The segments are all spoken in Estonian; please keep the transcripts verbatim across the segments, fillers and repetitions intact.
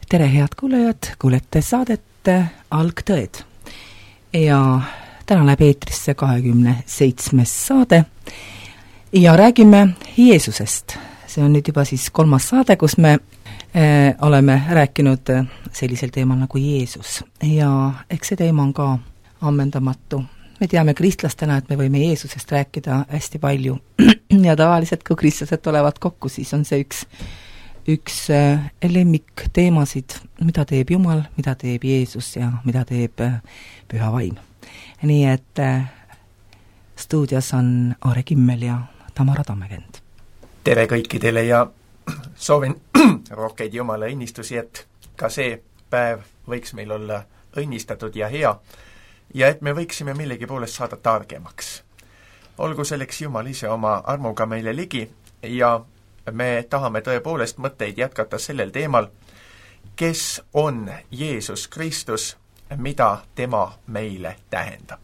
tere, head kuulajad, kuulete saadet Algtõed ja täna läheb eetrisse kahekümne seitsmes saade ja räägime Jeesusest. See on nüüd juba siis kolmas saade, kus me eh, oleme rääkinud sellisel teemal nagu Jeesus ja eks see teema on ka ammendamatu. Me teame kristlastena, et me võime Jeesusest rääkida hästi palju ja tavaliselt, kui kristlased tulevad kokku, siis on see üks üks lemmik teemasid, mida teeb Jumal, mida teeb Jeesus ja mida teeb Püha Vaim. Nii et stuudios on Aare Kimmel ja Tamara Tammekend. Tere kõikidele ja soovin rohkeid Jumala õnnistusi, et ka see päev võiks meil olla õnnistatud ja hea ja et me võiksime millegi poolest saada targemaks. Olgu selleks Jumal ise oma armuga meile ligi ja me tahame tõepoolest mõtteid jätkata sellel teemal, kes on Jeesus Kristus, mida tema meile tähendab.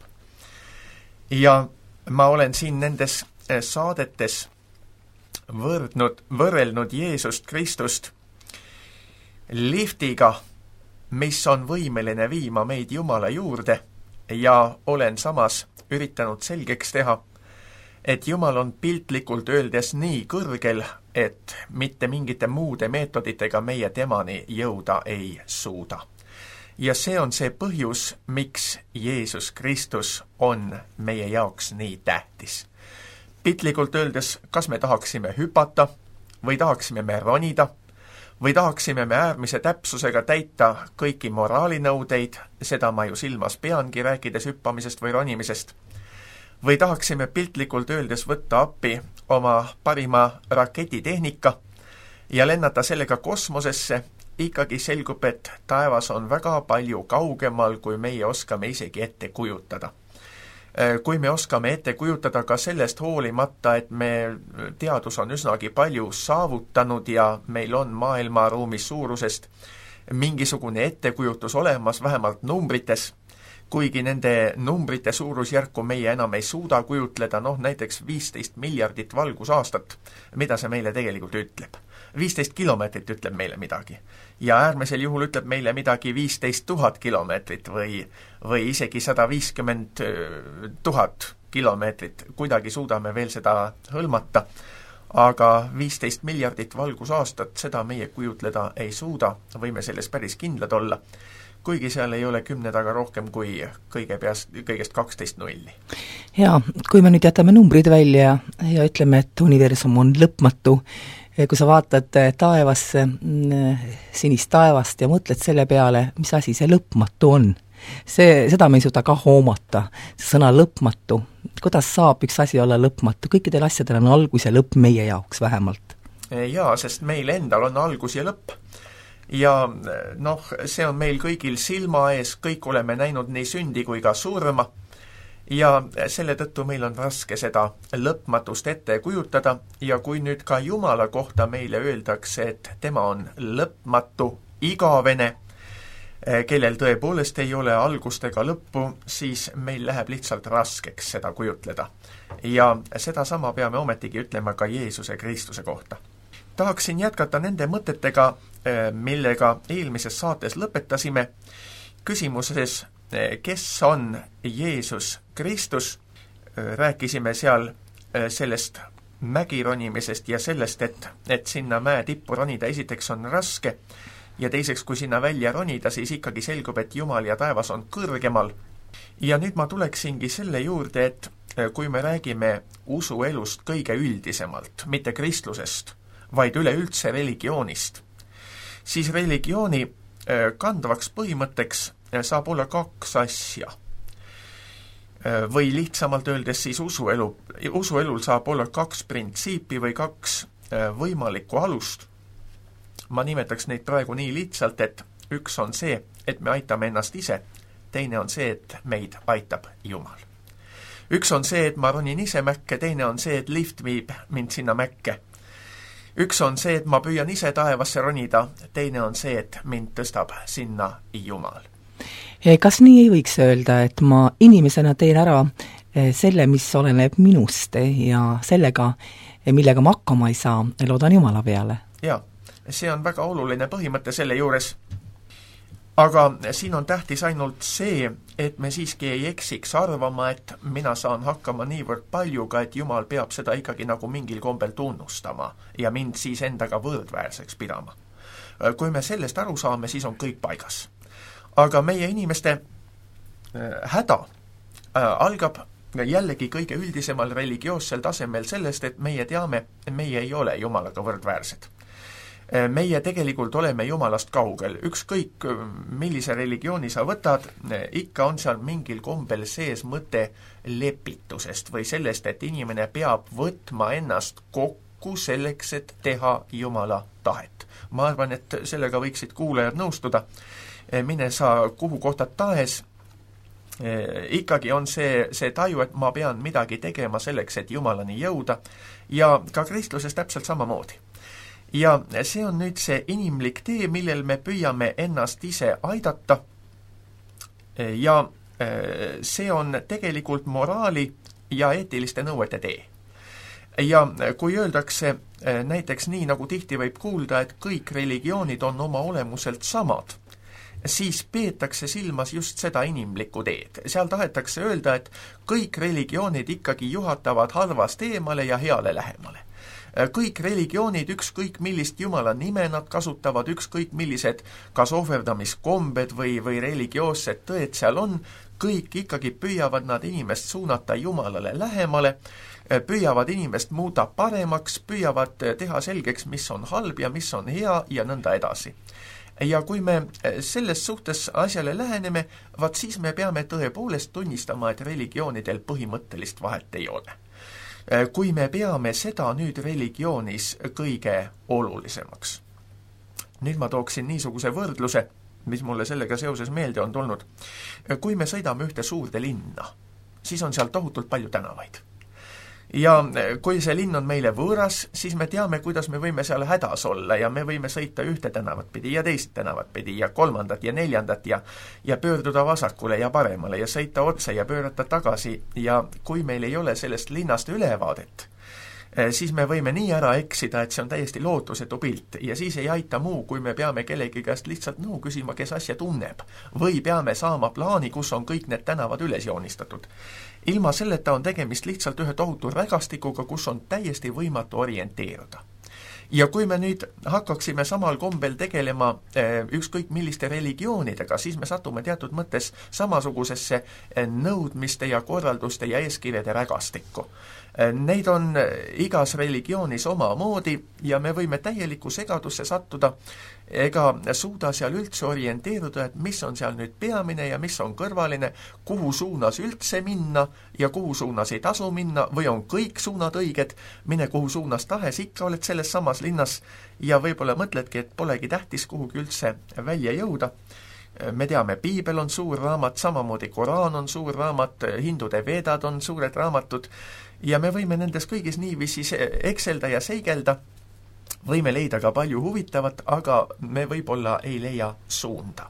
Ja ma olen siin nendes saadetes võrdnud, võrrelnud Jeesust Kristust liftiga, mis on võimeline viima meid Jumala juurde ja olen samas üritanud selgeks teha, et Jumal on piltlikult öeldes nii kõrgel, et mitte mingite muude meetoditega meie temani jõuda ei suuda. Ja see on see põhjus, miks Jeesus Kristus on meie jaoks nii tähtis. Piltlikult öeldes, kas me tahaksime hüpata või tahaksime me ronida või tahaksime me äärmise täpsusega täita kõiki moraalinõudeid, seda ma ju silmas peangi rääkides hüppamisest või ronimisest, või tahaksime piltlikult öeldes võtta appi oma parima raketitehnika ja lennata sellega kosmosesse, ikkagi selgub, et taevas on väga palju kaugemal, kui meie oskame isegi ette kujutada. Kui me oskame ette kujutada ka sellest hoolimata, et me teadus on üsnagi palju saavutanud ja meil on maailmaruumis suurusest mingisugune ettekujutus olemas, vähemalt numbrites, kuigi nende numbrite suurusjärku meie enam ei suuda kujutleda, noh näiteks viisteist miljardit valgusaastat, mida see meile tegelikult ütleb. viisteist kilomeetrit ütleb meile midagi. Ja äärmisel juhul ütleb meile midagi viisteist tuhat kilomeetrit või, või isegi sada viiskümmend tuhat kilomeetrit. Kuidagi suudame veel seda hõlmata, aga viisteist miljardit valgusaastat, seda meie kujutleda ei suuda, võime selles päris kindlad olla, kuigi seal ei ole kümne taga rohkem kui kõige peast, kõigest kaksteist nulli. Ja, kui me nüüd jätame numbrid välja ja ütleme, et universum on lõpmatu, kui sa vaatad taevasse, sinist taevast ja mõtled selle peale, mis asi see lõpmatu on. See, seda me ei suuda ka hoomata, see sõna lõpmatu. Kuidas saab üks asi olla lõpmatu? Kõikidel asjadel on algus ja lõpp meie jaoks vähemalt. Jaa, sest meil endal on algus ja lõpp. Ja noh, see on meil kõigil silma ees, kõik oleme näinud nii sündi kui ka surma ja selle tõttu meil on raske seda lõpmatust ette kujutada ja kui nüüd ka Jumala kohta meile öeldakse, et tema on lõpmatu, igavene, kellel tõepoolest ei ole algust ega lõppu, siis meil läheb lihtsalt raskeks seda kujutleda. Ja seda sama peame ometigi ütlema ka Jeesuse Kristuse kohta. Tahaksin jätkata nende mõtetega, millega eelmises saates lõpetasime, küsimuses, kes on Jeesus Kristus. Rääkisime seal sellest mägironimisest ja sellest, et, et sinna mäe tippu ronida esiteks on raske ja teiseks, kui sinna välja ronida, siis ikkagi selgub, et Jumal ja taevas on kõrgemal. Ja nüüd ma tuleksingi selle juurde, et kui me räägime usuelust kõige üldisemalt, mitte kristlusest, vaid üleüldse religioonist, siis religiooni kandvaks põhimõtteks saab olla kaks asja. Või lihtsamalt öeldes siis usuelu, usuelul saab olla kaks printsiipi või kaks võimalikku alust. Ma nimetaks neid praegu nii lihtsalt, et üks on see, et me aitame ennast ise, teine on see, et meid aitab Jumal. Üks on see, et ma ronin ise mäkke, teine on see, et lift viib mind sinna mäkke. Üks on see, et ma püüan ise taevasse ronida, teine on see, et mind tõstab sinna Jumal. Kas nii ei võiks öelda, et ma inimesena teen ära selle, mis oleneb minust ja sellega, millega ma hakkama ei saa, loodan Jumala peale? Jaa, see on väga oluline põhimõte selle juures. Aga siin on tähtis ainult see, et me siiski ei eksiks arvama, et mina saan hakkama niivõrd paljuga, et Jumal peab seda ikkagi nagu mingil kombel tunnustama ja mind siis endaga võrdväärseks pidama. Kui me sellest aru saame, siis on kõik paigas. Aga meie inimeste häda algab jällegi kõige üldisemal religioossel tasemel sellest, et meie teame, meie ei ole Jumalaga võrdväärsed. Meie tegelikult oleme Jumalast kaugel. Ükskõik, millise religiooni sa võtad, ikka on seal mingil kombel sees mõte lepitusest või sellest, et inimene peab võtma ennast kokku selleks, et teha Jumala tahet. Ma arvan, et sellega võiksid kuulajad nõustuda. Mine sa kuhu kohtad tahes, ikkagi on see, see taju, et ma pean midagi tegema selleks, et Jumalani jõuda, ja ka kristluses täpselt samamoodi. Ja see on nüüd see inimlik tee, millel me püüame ennast ise aidata, ja see on tegelikult moraali ja eetiliste nõuete tee. Ja kui öeldakse näiteks nii, nagu tihti võib kuulda, et kõik religioonid on oma olemuselt samad, siis peetakse silmas just seda inimlikku teed. Seal tahetakse öelda, et kõik religioonid ikkagi juhatavad halvast eemale ja heale lähemale. Kõik religioonid, ükskõik millist Jumala nime nad kasutavad, ükskõik millised kas ohverdamiskombed või, või religioossed tõed seal on, kõik ikkagi püüavad nad inimest suunata Jumalale lähemale, püüavad inimest muuda paremaks, püüavad teha selgeks, mis on halb ja mis on hea ja nõnda edasi. Ja kui me selles suhtes asjale läheneme, vaat siis me peame tõepoolest tunnistama, et religioonidel põhimõttelist vahet ei ole. Kui me peame seda nüüd religioonis kõige olulisemaks. Nüüd ma tooksin niisuguse võrdluse, mis mulle sellega seoses meelde on tulnud. Kui me sõidame ühte suurde linna, siis on seal tohutult palju tänavaid. Ja kui see linn on meile võõras, siis me teame, kuidas me võime seal hädas olla ja me võime sõita ühte tänavat pidi ja teist tänavat pidi ja kolmandat ja neljandat ja, ja pöörduda vasakule ja paremale ja sõita otse ja pöörata tagasi. Ja kui meil ei ole sellest linnast ülevaadet, siis me võime nii ära eksida, et see on täiesti lootusetu pilt ja siis ei aita muu, kui me peame kellegi käest lihtsalt nõu küsima, kes asja tunneb. Või peame saama plaani, kus on kõik need tänavad üles joonistatud. Ilma selleta on tegemist lihtsalt ühe tohutu rägastikuga, kus on täiesti võimatu orienteeruda. Ja kui me nüüd hakkaksime samal kombel tegelema ükskõik milliste religioonidega, siis me satume teatud mõttes samasugusesse nõudmiste ja korralduste ja eeskirjade rägastikku. Neid on igas religioonis omamoodi ja me võime täielikku segadusse sattuda ega suuda seal üldse orienteeruda, et mis on seal nüüd peamine ja mis on kõrvaline, kuhu suunas üldse minna ja kuhu suunas ei tasu minna või on kõik suunad õiged, mine kuhu suunas tahes, ikka oled selles samas linnas ja võib-olla mõtledki, et polegi tähtis kuhugi üldse välja jõuda. Me teame, Piibel on suur raamat, samamoodi Koraan on suur raamat, hindude veedad on suured raamatud ja me võime nendes kõigis niiviisi ekselda ja seigelda, võime leida ka palju huvitavat, aga me võib-olla ei leia suunda.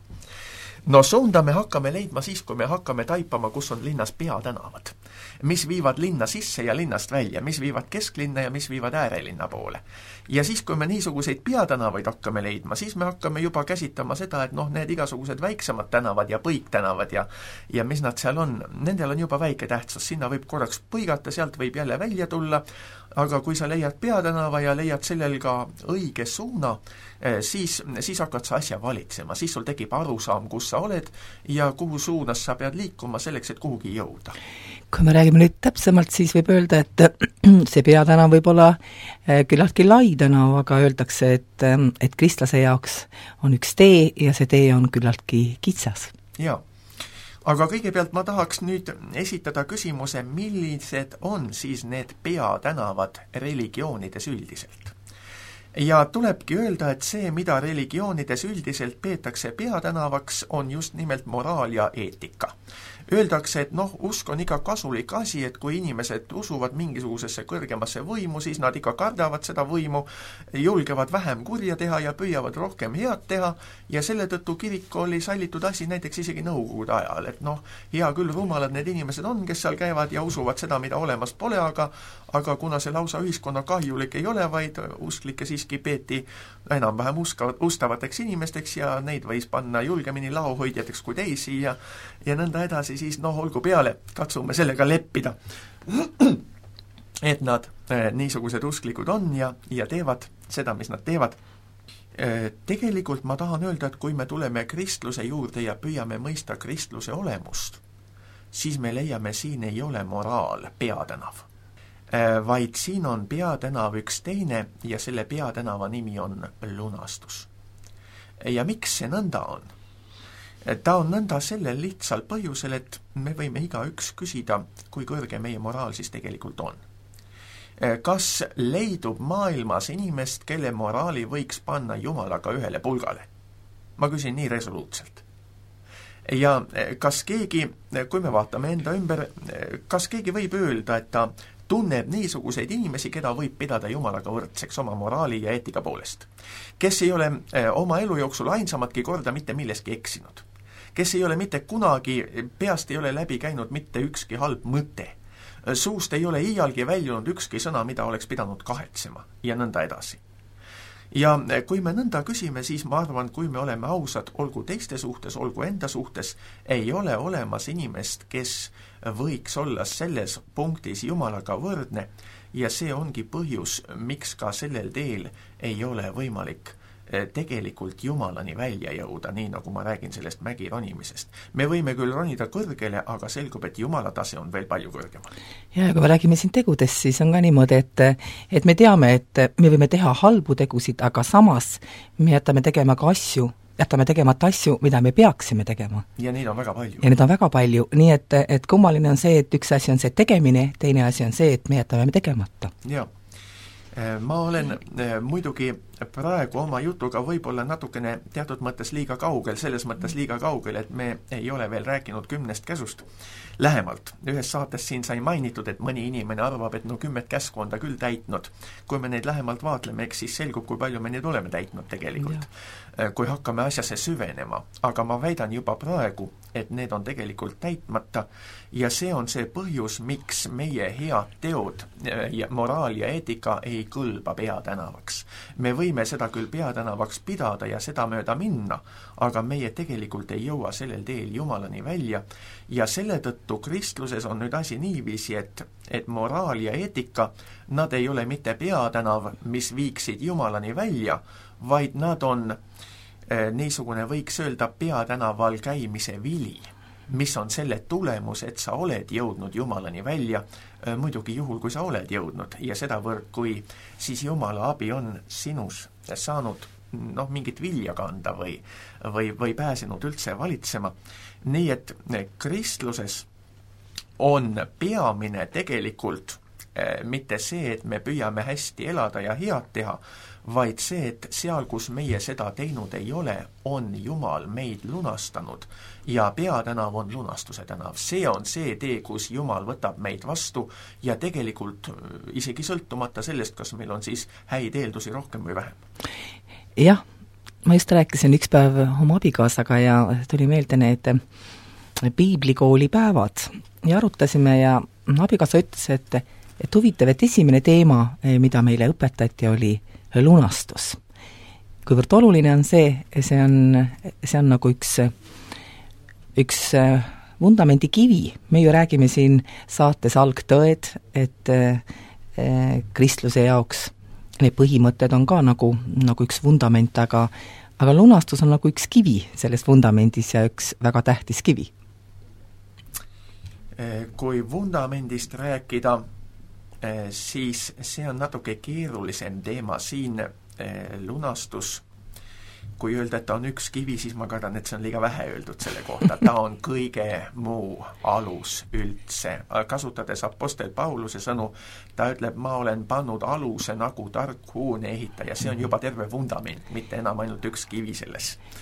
No suunda me hakkame leidma siis, kui me hakkame taipama, kus on linnas peatänavad, mis viivad linna sisse ja linnast välja, mis viivad kesklinna ja mis viivad äärelinna poole. Ja siis, kui me niisuguseid peatänavaid hakkame leidma, siis me hakkame juba käsitama seda, et noh, need igasugused väiksemad tänavad ja põiktänavad ja, ja mis nad seal on, nendel on juba väike tähtsus, sinna võib korraks põigata, sealt võib jälle välja tulla, aga kui sa leiad peatänava ja leiad sellel ka õige suuna, siis, siis hakkad sa asja valitsema, siis sul tekib arusaam, kus sa oled ja kuhu suunas sa pead liikuma selleks, et kuhugi jõuda. Kui me räägime nüüd täpsemalt, siis võib öelda, et see peatänav võib olla küllaltki lai tänav, aga öeldakse, et, et kristlase jaoks on üks tee ja see tee on küllaltki kitsas. Jaa. Aga kõigepealt ma tahaks nüüd esitada küsimuse, millised on siis need peatänavad religioonides üldiselt. Ja tulebki öelda, et see, mida religioonides üldiselt peetakse peatänavaks, on just nimelt moraal ja eetika. Öeldakse, et noh, usk on iga kasulik asi, et kui inimesed usuvad mingisugusesse kõrgemasse võimu, siis nad ikka kardavad seda võimu, julgevad vähem kurja teha ja püüavad rohkem head teha ja selle tõttu kirik oli sallitud asi näiteks isegi nõukogude ajal, et noh, hea küll, rumalad need inimesed on, kes seal käivad ja usuvad seda, mida olemas pole, aga aga kuna see lausa ühiskonna kahjulik ei ole, vaid usklikke siiski peeti enam-vähem uskavat, ustavateks inimesteks ja neid võis panna julgemini laohoidjateks kui teisi ja ja nõnda edasi, siis noh, olgu peale, katsume sellega leppida. Et nad eh, niisugused usklikud on ja, ja teevad seda, mis nad teevad. Eh, tegelikult ma tahan öelda, et kui me tuleme kristluse juurde ja püüame mõista kristluse olemust, siis me leiame, siin ei ole moraal peatänav, eh, vaid siin on peatänav üks teine ja selle peatänava nimi on lunastus. Ja miks see nõnda on? Ta on nõnda sellel lihtsal põhjusel, et me võime igaüks küsida, kui kõrge meie moraal siis tegelikult on. Kas leidub maailmas inimest, kelle moraali võiks panna Jumalaga ühele pulgale? Ma küsin nii resoluutselt. Ja kas keegi, kui me vaatame enda ümber, kas keegi võib öelda, et ta tunneb niisuguseid inimesi, keda võib pidada Jumalaga võrdseks oma moraali ja eetika poolest, kes ei ole oma elu jooksul ainsamatki korda mitte milleski eksinud, kes ei ole mitte kunagi, peast ei ole läbi käinud mitte ükski halb mõte, suust ei ole iialgi väljunud ükski sõna, mida oleks pidanud kahetsema ja nõnda edasi. Ja kui me nõnda küsime, siis ma arvan, kui me oleme ausad, olgu teiste suhtes, olgu enda suhtes, ei ole olemas inimest, kes võiks olla selles punktis Jumalaga võrdne ja see ongi põhjus, miks ka sellel teel ei ole võimalik tegelikult Jumalani välja jõuda, nii nagu ma räägin sellest mägi ronimisest. Me võime küll ronida kõrgele, aga selgub, et Jumala tase on veel palju kõrgemal. Ja kui me räägime siin tegudest, siis on ka niimoodi, et, et me teame, et me võime teha halbu tegusid, aga samas me jätame tegema ka asju, jätame tegemata asju, mida me peaksime tegema. Ja neid on väga palju. Ja neid on väga palju, nii et, et kummaline on see, et üks asi on see tegemine, teine asi on see, et me jätame tegemata. Jah. Ma olen muidugi praegu oma jutuga võib-olla natukene teatud mõttes liiga kaugel, selles mõttes liiga kaugel, et me ei ole veel rääkinud kümnest käsust lähemalt. Ühes saates siin sai mainitud, et mõni inimene arvab, et no kümmet käsku on ta küll täitnud. Kui me neid lähemalt vaatleme, eks siis selgub, kui palju me neid oleme täitnud tegelikult, ja. Kui hakkame asjasse süvenema. Aga ma väidan juba praegu, et need on tegelikult täitmata ja see on see põhjus, miks meie head teod ja moraal ja eetika ei kõlba peatänavaks. Me võime seda küll peatänavaks pidada ja seda mööda minna, aga meie tegelikult ei jõua sellel teel Jumalani välja ja selle tõttu kristluses on nüüd asi niiviisi, et, et moraal ja eetika, nad ei ole mitte peatänav, mis viiksid Jumalani välja, vaid nad on eh, niisugune, võiks öelda, peatänaval käimise vili, mis on selle tulemus, et sa oled jõudnud Jumalani välja, eh, muidugi juhul, kui sa oled jõudnud ja sedavõrd, kui siis Jumala abi on sinus saanud noh, mingit vilja kanda või, või, või pääsenud üldse valitsema. Nii et kristluses on peamine tegelikult eh, mitte see, et me püüame hästi elada ja head teha, vaid see, et seal, kus meie seda teinud ei ole, on Jumal meid lunastanud ja peatänav on lunastuse tänav. See on see tee, kus Jumal võtab meid vastu ja tegelikult isegi sõltumata sellest, kas meil on siis häid eeldusi rohkem või vähem. Jah, ma just rääkisin üks päev oma abikaasaga ja tuli meelde need piiblikooli päevad ja arutasime ja abikaasa ütles, et, et huvitav, et esimene teema, mida meile õpetati, oli lunastus. Kuivõrd oluline on see, see on, see on nagu üks, üks vundamendi kivi. Me ju räägime siin saates algtõed, et eh, kristluse jaoks need põhimõtted on ka nagu, nagu üks vundament, aga, aga lunastus on nagu üks kivi selles vundamendis ja üks väga tähtis kivi. Kui vundamendist rääkida, siis see on natuke keerulisem teema. Siin lunastus, kui öelda, et ta on üks kivi, siis ma kardan, et see on liiga vähe öeldud selle kohta. Ta on kõige muu alus üldse. Kasutades apostel Pauluse sõnu, ta ütleb, ma olen pannud aluse nagu tark hoone ehitaja. See on juba terve vundament, mitte enam ainult üks kivi selles.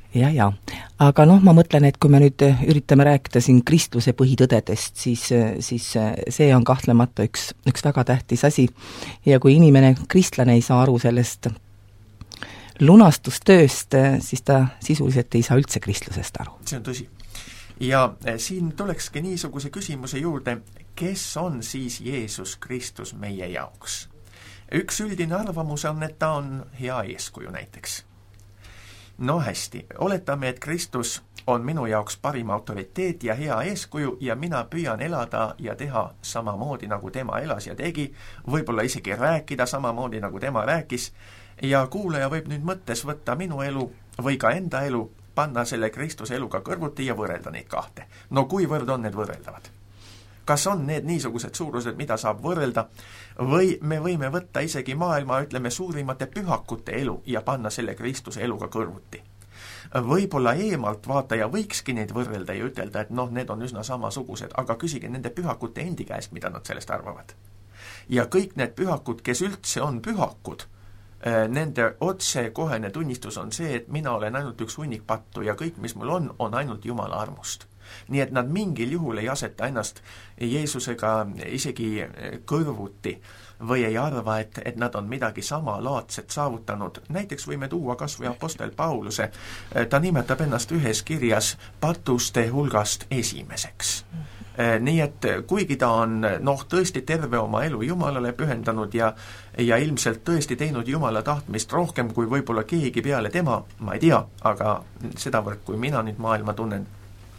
ja, ja. Aga noh, ma mõtlen, et kui me nüüd üritame rääkida siin kristluse põhitõdedest, siis, siis see on kahtlemata üks, üks väga tähtis asi. Ja kui inimene, kristlane ei saa aru sellest lunastustööst, siis ta sisuliselt ei saa üldse kristlusest aru. See on tõsi. Ja siin tulekski niisuguse küsimuse juurde, kes on siis Jeesus Kristus meie jaoks? Üks üldine arvamus on, et ta on hea eeskuju näiteks. No hästi, oletame, et Kristus on minu jaoks parim autoriteet ja hea eeskuju ja mina püüan elada ja teha samamoodi, nagu tema elas ja tegi, võib-olla isegi rääkida samamoodi, nagu tema rääkis, ja kuulaja võib nüüd mõttes võtta minu elu või ka enda elu, panna selle Kristuse eluga kõrvuti ja võrrelda neid kahte. No kuivõrd on need võrreldavad? Kas on need niisugused suurused, mida saab võrrelda, või me võime võtta isegi maailma, ütleme, suurimate pühakute elu ja panna selle Kristuse eluga kõrvuti? Võib-olla eemalt vaataja võikski neid võrrelda ja ütelda, et noh, need on üsna samasugused, aga küsige nende pühakute endi käest, mida nad sellest arvavad. Ja kõik need pühakud, kes üldse on pühakud, nende otsekohene tunnistus on see, et mina olen ainult üks hunnik pattu ja kõik, mis mul on, on ainult Jumala armust. Nii et nad mingil juhul ei aseta ennast Jeesusega isegi kõrvuti või ei arva, et, et nad on midagi samalaadset saavutanud. Näiteks võime tuua kas või apostel Pauluse. Ta nimetab ennast ühes kirjas patuste hulgast esimeseks. Nii et kuigi ta on noh, tõesti terve oma elu Jumalale pühendanud ja, ja ilmselt tõesti teinud Jumala tahtmist rohkem kui võib-olla keegi peale tema, ma ei tea, aga sedavõrd, kui mina nüüd maailma tunnen,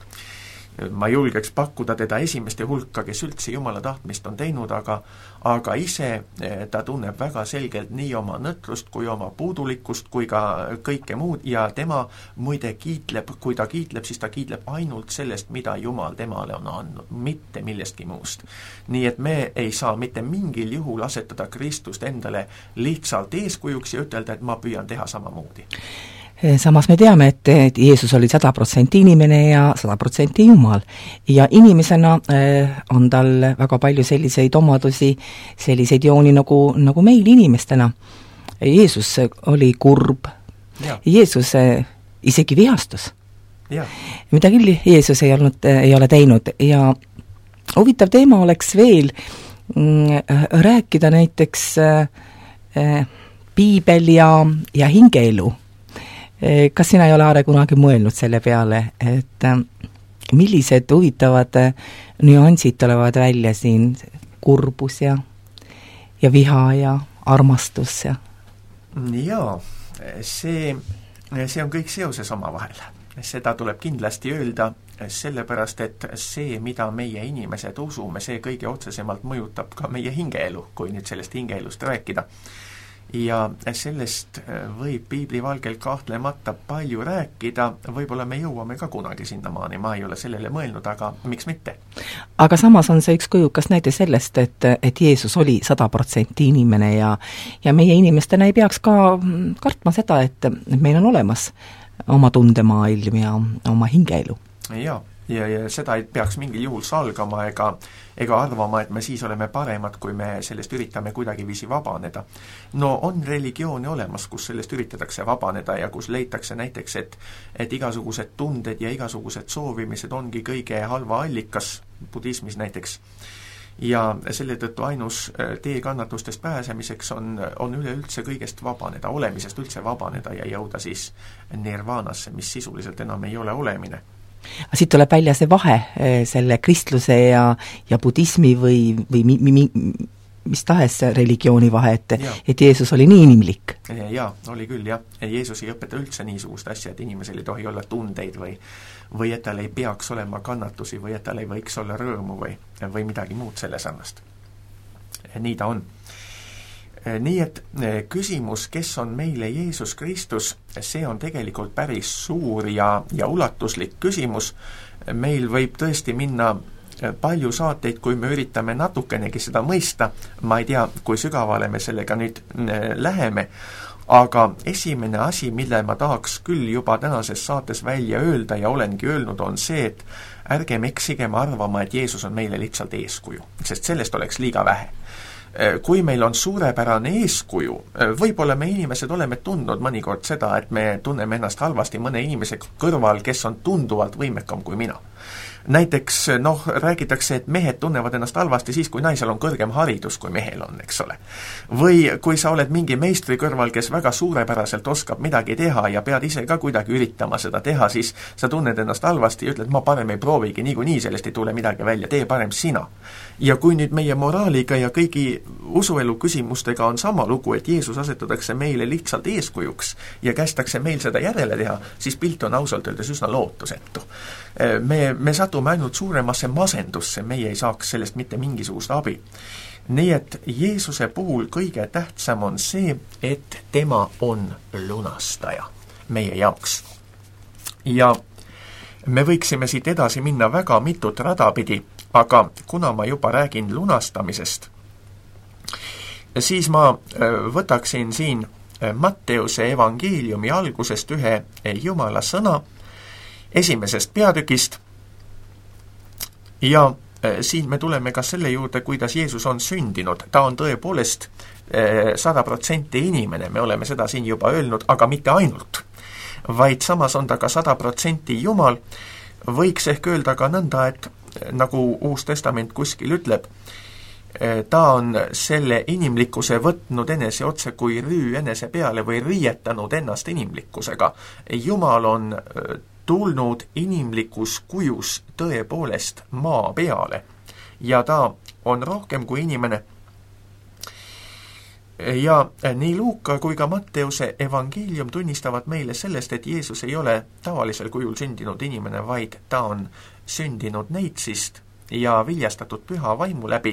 ma julgeks pakkuda teda esimeste hulka, kes üldse Jumala tahtmist on teinud, aga, aga ise ta tunneb väga selgelt nii oma nõtrust kui oma puudulikkust kui ka kõike muud ja tema muide kiitleb, kui ta kiitleb, siis ta kiitleb ainult sellest, mida Jumal temale on andnud, mitte millestki muust. Nii et me ei saa mitte mingil juhul asetada Kristust endale lihtsalt eeskujuks ja ütelda, et ma püüan teha samamoodi. Samas me teame, et, et Jeesus oli sada protsenti inimene ja sada protsenti Jumal. Ja inimesena äh, on tal väga palju selliseid omadusi, selliseid jooni nagu, nagu meil inimestena. Jeesus oli kurb. Ja. Jeesus äh, isegi vihastus. Ja. Mida küll Jeesus ei, olnud, ei ole teinud. Ja huvitav teema oleks veel mm, rääkida näiteks äh, äh, piibel ja, ja hingeelu. Kas sina ei ole, Aare, kunagi mõelnud selle peale, et millised huvitavad nüansid tulevad välja siin, kurbus ja, ja viha ja armastus ja? Jaa, see, see on kõik seoses omavahel. Seda tuleb kindlasti öelda, sellepärast, et see, mida meie inimesed usume, see kõige otsesemalt mõjutab ka meie hingeelu, kui nüüd sellest hingeelust rääkida. Ja sellest võib piiblivalgel kahtlemata palju rääkida, võib-olla me jõuame ka kunagi sinnamaani, ma ei ole sellele mõelnud, aga miks mitte? Aga samas on see üks kujukas näide sellest, et, et Jeesus oli sada protsenti inimene ja, ja meie inimestena ei peaks ka kartma seda, et meil on olemas oma tundemaailm ja oma hingeelu. Jaa. Ja, ja seda ei peaks mingil juhul salgama ega, ega arvama, et me siis oleme paremad, kui me sellest üritame kuidagi viisi vabaneda. No on religiooni olemas, kus sellest üritatakse vabaneda ja kus leitakse näiteks, et, et igasugused tunded ja igasugused soovimised ongi kõige halva allikas, budismis näiteks. Ja selle tõttu ainus tee kannatustest pääsemiseks on, on üleüldse kõigest vabaneda, olemisest üldse vabaneda ja jõuda siis nirvanasse, mis sisuliselt enam ei ole olemine. Siit tuleb välja see vahe selle kristluse ja, ja budismi või, või mi, mi, mis tahes religiooni vahe, et, et Jeesus oli nii inimlik. Jaa, oli küll, jah. Jeesus ei õpeta üldse niisugust asja, et inimesel ei tohi olla tundeid või, või et tal ei peaks olema kannatusi või et tal ei võiks olla rõõmu või, või midagi muud selle sarnast. Nii ta on. Nii et küsimus, kes on meile Jeesus Kristus, see on tegelikult päris suur ja, ja ulatuslik küsimus. Meil võib tõesti minna palju saateid, kui me üritame natukenegi seda mõista. Ma ei tea, kui sügavale me sellega nüüd läheme, aga esimene asi, mille ma tahaks küll juba tänases saates välja öelda ja olengi öelnud, on see, et ärgem eksigem arvama, et Jeesus on meile lihtsalt eeskuju, sest sellest oleks liiga vähe. Kui meil on suurepärane eeskuju, võib-olla me inimesed oleme tundnud mõnikord seda, et me tunneme ennast halvasti mõne inimese kõrval, kes on tunduvalt võimekam kui mina. Näiteks, noh, räägitakse, et mehed tunnevad ennast halvasti siis, kui naisel on kõrgem haridus, kui mehel on, eks ole. Või kui sa oled mingi meistri kõrval, kes väga suurepäraselt oskab midagi teha ja pead ise ka kuidagi üritama seda teha, siis sa tunned ennast halvasti ja ütled, ma parem ei proovigi, niikuinii sellest ei tule midagi välja, tee parem sina. Ja kui nüüd meie moraaliga ja kõigi usuelu küsimustega on sama lugu, et Jeesus asetatakse meile lihtsalt eeskujuks ja kästakse meil seda järele teha, siis pilt on ausalt öeldes üsna lootusetu. Me, me satume ainult suuremasse masendusse, meie ei saaks sellest mitte mingisugust abi. Nii et Jeesuse puhul kõige tähtsam on see, et tema on lunastaja meie jaoks. Ja me võiksime siit edasi minna väga mitut rada pidi, aga kuna ma juba räägin lunastamisest, siis ma võtaksin siin Matteuse evangeeliumi algusest ühe Jumala sõna esimesest peatükist ja siin me tuleme ka selle juurde, kuidas Jeesus on sündinud. Ta on tõepoolest sada protsenti inimene, me oleme seda siin juba öelnud, aga mitte ainult, vaid samas on ta ka sada protsenti Jumal. Võiks ehk öelda ka nõnda, et nagu Uus Testament kuskil ütleb, ta on selle inimlikkuse võtnud enese otse kui rüü enese peale või riietanud ennast inimlikkusega. Jumal on tulnud inimlikus kujus tõepoolest maa peale ja ta on rohkem kui inimene. Ja nii Luuka kui ka Matteuse evangeelium tunnistavad meile sellest, et Jeesus ei ole tavalisel kujul sündinud inimene, vaid ta on sündinud neitsist ja viljastatud püha vaimu läbi.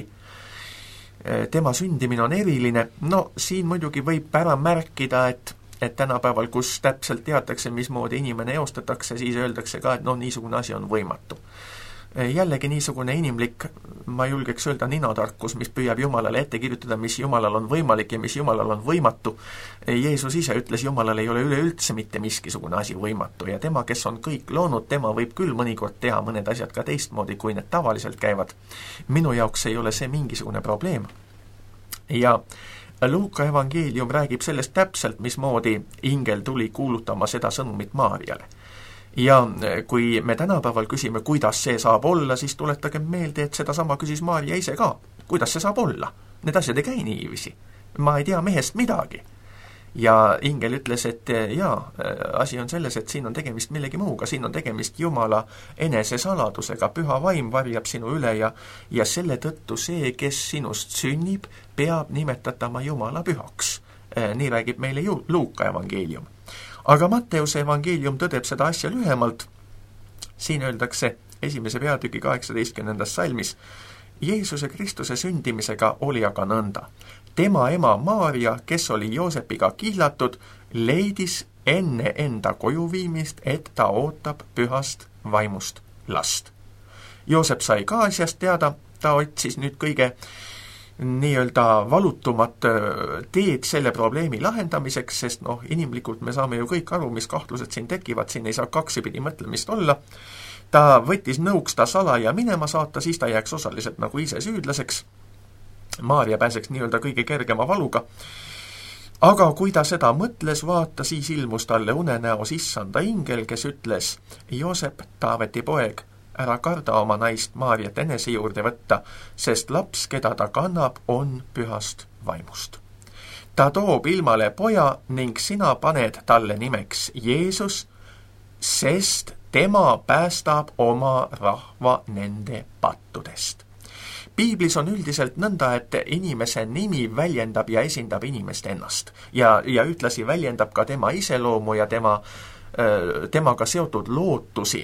Tema sündimine on eriline. No siin muidugi võib ära märkida, et et tänapäeval, kus täpselt teatakse, mismoodi inimene eostatakse, siis öeldakse ka, et no niisugune asi on võimatu. Jällegi niisugune inimlik, ma julgeks öelda ninatarkus, mis püüab Jumalale ette kirjutada, mis Jumalal on võimalik ja mis Jumalal on võimatu. Jeesus ise ütles, Jumalal ei ole üleüldse mitte miskisugune asi võimatu ja tema, kes on kõik loonud, tema võib küll mõnikord teha mõned asjad ka teistmoodi, kui need tavaliselt käivad. Minu jaoks ei ole see mingisugune probleem. Ja Luuka evangeelium räägib sellest täpselt, mismoodi ingel tuli kuulutama seda sõnumit Maarjale. Ja kui me tänapäeval küsime, kuidas see saab olla, siis tuletage meelde, et seda sama küsis Maarja ise ka. Kuidas see saab olla? Need asjad ei käi niiviisi. Ma ei tea mehest midagi. Ja ingel ütles, et jaa, asi on selles, et siin on tegemist millegi muuga, siin on tegemist Jumala enese saladusega, püha vaim varjab sinu üle ja, ja selle tõttu see, kes sinust sünnib, peab nimetatama Jumala pühaks. Nii räägib meile ju Luuka evangeelium. Aga Matteuse evangeelium tõdeb seda asja lühemalt. Siin öeldakse esimese peatüki kaheksateistkümnendas salmis, Jeesuse Kristuse sündimisega oli aga nõnda. Tema ema Maarja, kes oli Joosepiga kihlatud, leidis enne enda koju viimist, et ta ootab pühast vaimust last. Joosep sai ka asjast teada, ta otsis nüüd kõige nii-öelda valutumat teed selle probleemi lahendamiseks, sest noh, inimlikult me saame ju kõik aru, mis kahtlused siin tekivad, siin ei saa kaksipidi mõtlemist olla. Ta võttis nõuks ta salaja minema saata, siis ta jääks osaliselt nagu ise süüdlaseks. Maarja pääseks nii-öelda kõige kergema valuga. Aga kui ta seda mõtles, vaata, siis ilmus talle unenäos issanda ingel, kes ütles, Joosep, Taaveti poeg, ära karda oma naist Maarjat enese juurde võtta, sest laps, keda ta kannab, on pühast vaimust. Ta toob ilmale poja ning sina paned talle nimeks Jeesus, sest tema päästab oma rahva nende pattudest. Piiblis on üldiselt nõnda, et inimese nimi väljendab ja esindab inimest ennast ja, ja ütlasi väljendab ka tema iseloomu ja tema, temaga seotud lootusi.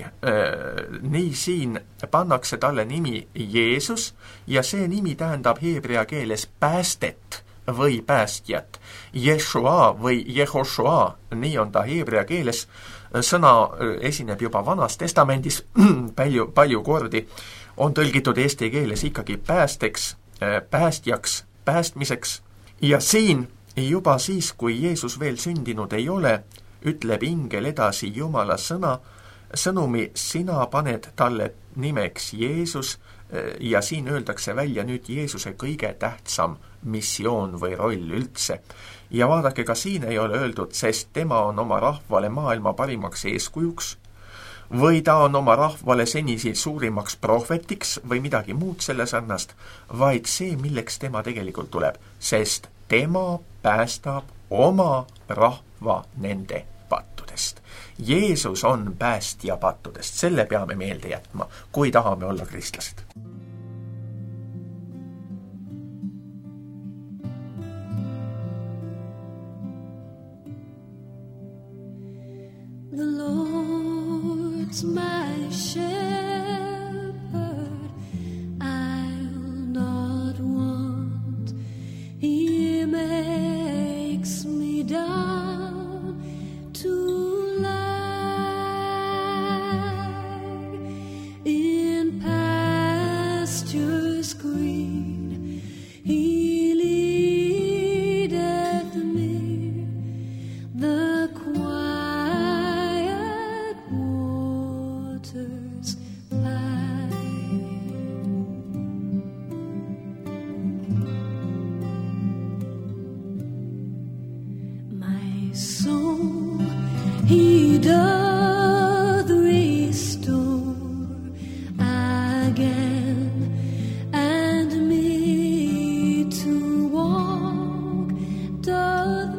Nii siin pannakse talle nimi Jeesus ja see nimi tähendab heebrea keeles päästet või päästjat. Jeshua või Jehoshua, nii on ta heebrea keeles. Sõna esineb juba Vanas Testamendis palju, palju kordi. On tõlgitud eesti keeles ikkagi päästeks, päästjaks, päästmiseks. Ja siin juba siis, kui Jeesus veel sündinud ei ole, ütleb ingel edasi Jumala sõna, sõnumi, sina paned talle nimeks Jeesus ja siin öeldakse välja nüüd Jeesuse kõige tähtsam missioon või roll üldse. Ja vaadake, ka siin ei ole öeldud, sest tema on oma rahvale maailma parimaks eeskujuks, või ta on oma rahvale senisi suurimaks prohvetiks või midagi muud selle sarnast, vaid see, milleks tema tegelikult tuleb, sest tema päästab oma rahva nende pattudest. Jeesus on päästja pattudest, selle peame meelde jätma, kui tahame olla kristlased. The Lord's my shepherd, I'll not want. He makes me down to lie in pastures green. He leadeth me the quiet waters by. My soul He doth restore again, and me to walk doth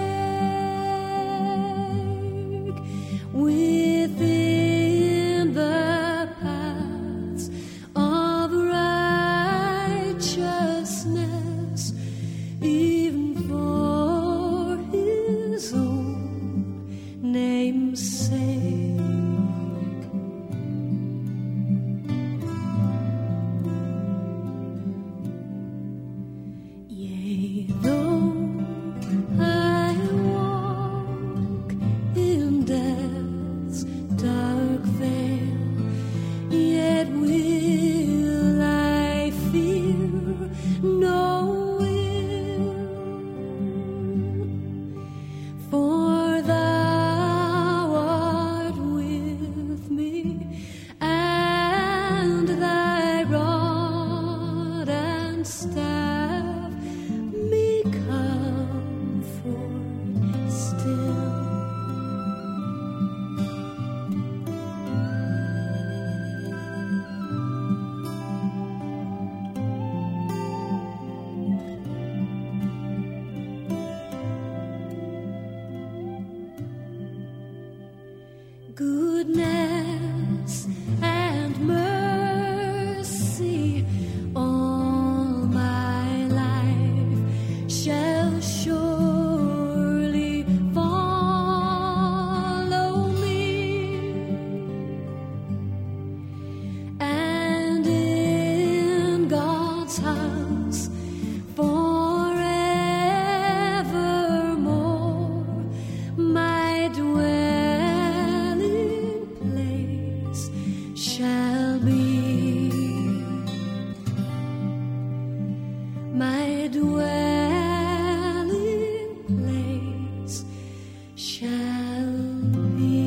make within the paths of righteousness, even for His own name's sake. Yea, though I walk in death's dark vale, yet will I fear no ill, for Thou art with me, and Thy rod and staff me comfort still. Goodness and mercy all my life shall surely follow me, and in God's house forevermore my dwelling place shall be. My dwelling place shall be.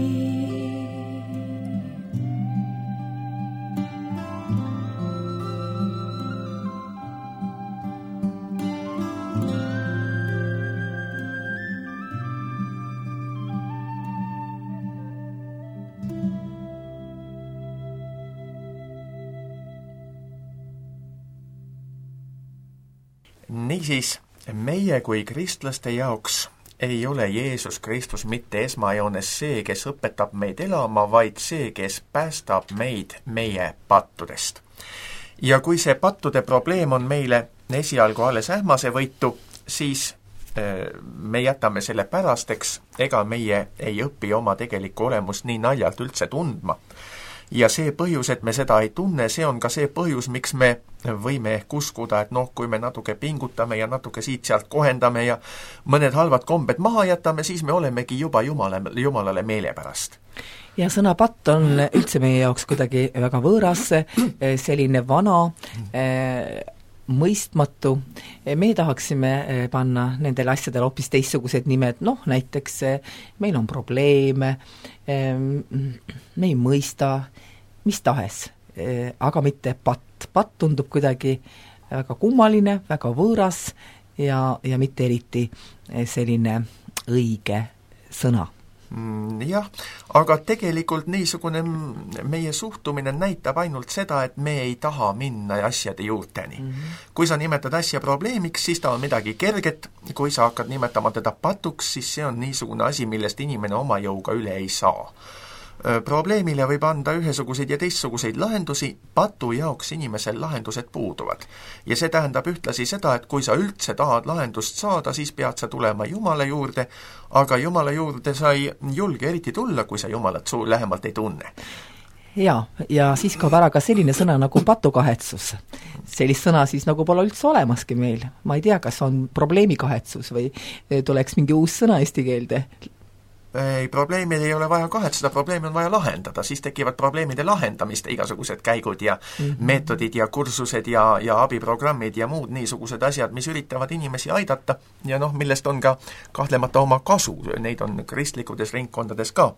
Niisiis, meie kui kristlaste jaoks ei ole Jeesus Kristus mitte esmajoones see, kes õpetab meid elama, vaid see, kes päästab meid meie pattudest. Ja kui see pattude probleem on meile esialgu alles ähmasevõitu, siis me jätame selle pärasteks, ega meie ei õpi oma tegelikku olemust nii naljalt üldse tundma. Ja see põhjus, et me seda ei tunne, see on ka see põhjus, miks me võime ehk uskuda, et noh, kui me natuke pingutame ja natuke siit-sealt kohendame ja mõned halvad kombed maha jätame, siis me olemegi juba Jumalale, Jumalale meele pärast. Ja sõna patt on üldse meie jaoks kuidagi väga võõras, selline vana, mõistmatu me tahaksime panna nendele asjadele hoopis teistsugused nimed, noh näiteks meil on probleeme, me ei mõista, mis tahes, aga mitte patt. Patt tundub kuidagi väga kummaline, väga võõras ja, ja mitte eriti selline õige sõna. Jah, aga tegelikult niisugune meie suhtumine näitab ainult seda, et me ei taha minna asjade juurteni. Mm-hmm. Kui sa nimetad asja probleemiks, siis ta on midagi kerget, kui sa hakkad nimetama teda patuks, siis see on niisugune asi, millest inimene oma jõuga üle ei saa. Probleemile võib anda ühesuguseid ja teistsuguseid lahendusi, patu jaoks inimesel lahendused puuduvad. Ja see tähendab ühtlasi seda, et kui sa üldse tahad lahendust saada, siis pead sa tulema Jumala juurde, aga Jumala juurde sa ei julge eriti tulla, kui sa Jumalat suu lähemalt ei tunne. Ja, ja siis kaob ära ka selline sõna nagu patukahetsus. Sellist sõna siis nagu pole üldse olemaski meil. Ma ei tea, kas on probleemikahetsus või tuleks mingi uus sõna eesti keelde. Ei, probleemid ei ole vaja kahetseda, probleemi on vaja lahendada, siis tekivad probleemide lahendamist igasugused käigud ja mm-hmm. meetodid ja kursused ja, ja abiprogrammid ja muud niisugused asjad, mis üritavad inimesi aidata ja noh, millest on ka kahtlemata oma kasu, neid on kristlikudes ringkondades ka,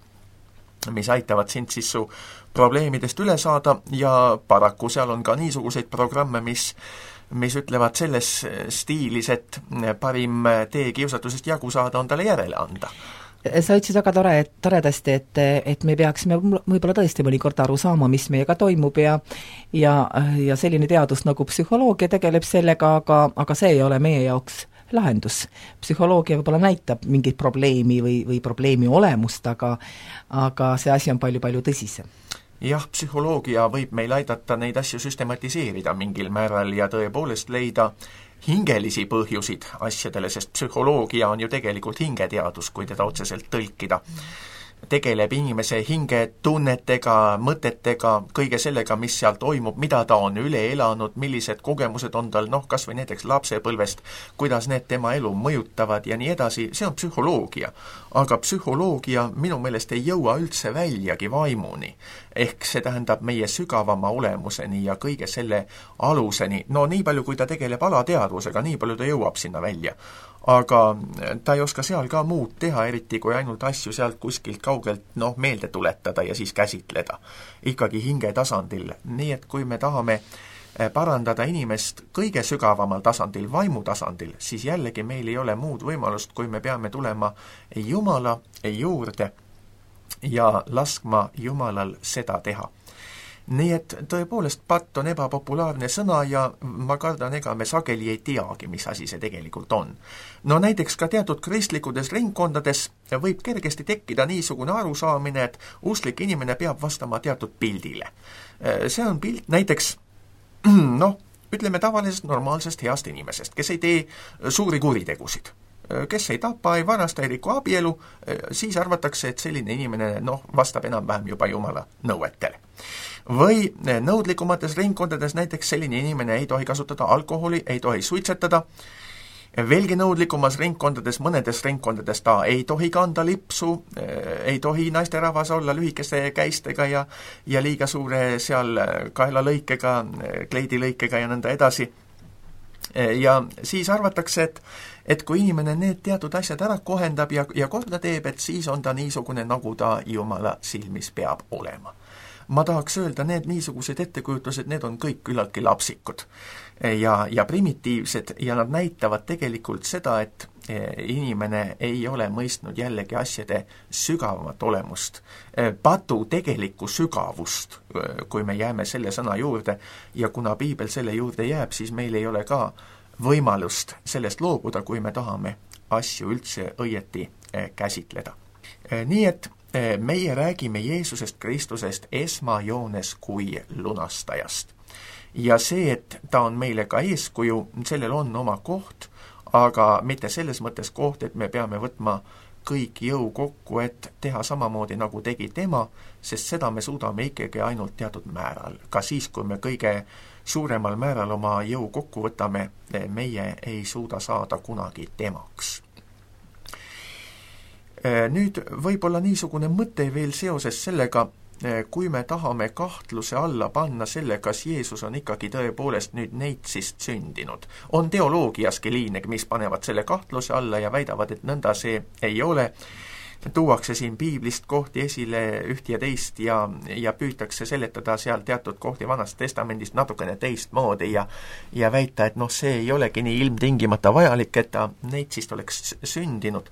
mis aitavad sind siis su probleemidest üle saada ja paraku seal on ka niisuguseid programme, mis mis ütlevad selles stiilis, et parim tee kiusatusest jagu saada on talle järele anda. Sa ütlesid väga tore, et, toredasti, et, et me peaksime võib-olla tõesti mõnikord aru saama, mis meiega toimub ja, ja, ja selline teadus nagu psühholoogia tegeleb sellega, aga, aga see ei ole meie jaoks lahendus. Psühholoogia võib-olla näitab mingit probleemi või, või probleemi olemust, aga, aga see asi on palju-palju tõsisem. Jah, psühholoogia võib meil aidata neid asju süstematiseerida mingil määral ja tõepoolest leida hingelisi põhjusid asjadele, sest psühholoogia on ju tegelikult hingeteadus, kui teda otseselt tõlkida. Tegeleb inimese hingetunnetega, mõtetega, kõige sellega, mis seal toimub, mida ta on üle elanud, millised kogemused on tal, noh, kas või näiteks lapsepõlvest, kuidas need tema elu mõjutavad ja nii edasi, see on psühholoogia. Aga psühholoogia minu meelest ei jõua üldse väljagi vaimuni. Ehk see tähendab meie sügavama olemuseni ja kõige selle aluseni. No nii palju, kui ta tegeleb alateadvusega, nii palju ta jõuab sinna välja. Aga ta ei oska seal ka muud teha, eriti kui ainult asju sealt kuskilt kaugelt noh, meelde tuletada ja siis käsitleda. Ikkagi hinge tasandil. Nii et kui me tahame parandada inimest kõige sügavamal tasandil, vaimu tasandil, siis jällegi meil ei ole muud võimalust, kui me peame tulema Jumala juurde ja laskma Jumalal seda teha. Nii et tõepoolest patt on ebapopulaarne sõna ja ma kardan, ega me sageli ei teagi, mis asi see tegelikult on. No näiteks ka teatud kristlikudes ringkondades võib kergesti tekkida niisugune arusaamine, et usklik inimene peab vastama teatud pildile. See on pilt näiteks, noh, ütleme tavalisest normaalsest heast inimesest, kes ei tee suuri kuritegusid. Kes ei tapa, ei varasta, ei riku abielu, siis arvatakse, et selline inimene noh, vastab enam-vähem juba Jumala nõuetele. Või nõudlikumates ringkondades näiteks selline inimene ei tohi kasutada alkoholi, ei tohi suitsetada, veelgi nõudlikumas ringkondades, mõnedes ringkondades ta ei tohi kanda lipsu, ei tohi naisterahvas olla lühikeste käistega ja, ja liiga suure seal kaelalõikega, kleidilõikega ja nõnda edasi. Ja siis arvatakse, et, et kui inimene need teatud asjad ära kohendab ja, ja korda teeb, et siis on ta niisugune, nagu ta Jumala silmis peab olema. Ma tahaks öelda, need niisugused ettekujutused, need on kõik küllaltki lapsikud ja, ja primitiivsed ja nad näitavad tegelikult seda, et inimene ei ole mõistnud jällegi asjade sügavamat olemust, patu tegelikku sügavust, kui me jääme selle sõna juurde ja kuna piibel selle juurde jääb, siis meil ei ole ka võimalust sellest loobuda, kui me tahame asju üldse õieti käsitleda. Nii et meie räägime Jeesusest Kristusest esmajoones kui lunastajast. Ja see, et ta on meile ka eeskuju, sellel on oma koht, aga mitte selles mõttes koht, et me peame võtma kõik jõu kokku, et teha samamoodi nagu tegi tema, sest seda me suudame ikkagi ainult teatud määral. Ka siis, kui me kõige suuremal määral oma jõu kokku võtame, meie ei suuda saada kunagi temaks. Nüüd võib-olla niisugune mõte veel seoses sellega, kui me tahame kahtluse alla panna selle, kas Jeesus on ikkagi tõepoolest nüüd neitsist sündinud. On teoloogiaski liine, mis panevad selle kahtluse alla ja väidavad, et nõnda see ei ole. Tuuakse siin piiblist kohti esile üht ja teist ja, ja püütakse seletada seal teatud kohti Vanast Testamendist natukene teistmoodi ja, ja väita, et noh, see ei olegi nii ilmtingimata vajalik, et ta neitsist oleks sündinud.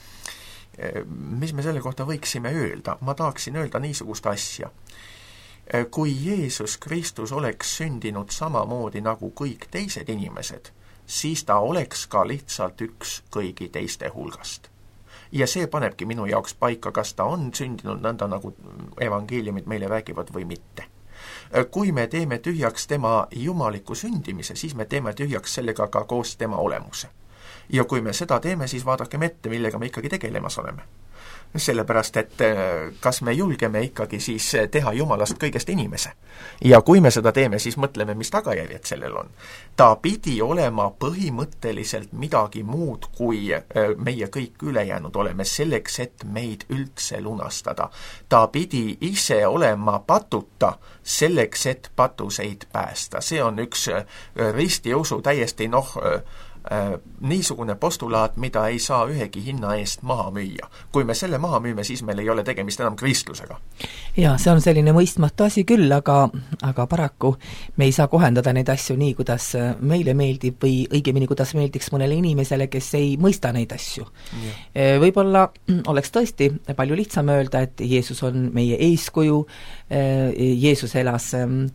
Mis me selle kohta võiksime öelda? Ma tahaksin öelda niisugust asja. Kui Jeesus Kristus oleks sündinud samamoodi nagu kõik teised inimesed, siis ta oleks ka lihtsalt üks kõigi teiste hulgast. Ja see panebki minu jaoks paika, kas ta on sündinud nõnda, nagu evangeeliumid meile räägivad või mitte. Kui me teeme tühjaks tema jumaliku sündimise, siis me teeme tühjaks sellega ka koos tema olemuse. Ja kui me seda teeme, siis vaadakem ette, millega me ikkagi tegelemas oleme. Sellepärast, et kas me julgeme ikkagi siis teha Jumalast kõigest inimese. Ja kui me seda teeme, siis mõtleme, mis tagajärjed sellel on. Ta pidi olema põhimõtteliselt midagi muud, kui meie kõik ülejäänud oleme, selleks, et meid üldse lunastada. Ta pidi ise olema patuta, selleks, et patuseid päästa. See on üks ristiusu täiesti noh, Äh, niisugune postulaat, mida ei saa ühegi hinna eest maha müüa. Kui me selle maha müüme, siis meil ei ole tegemist enam kristlusega. Ja see on selline mõistmatu asi küll, aga, aga paraku me ei saa kohendada neid asju nii, kuidas meile meeldib või õigemini, kuidas meeldiks mõnele inimesele, kes ei mõista neid asju. Ja. Võib-olla oleks tõesti palju lihtsam öelda, et Jeesus on meie eeskuju, Jeesus elas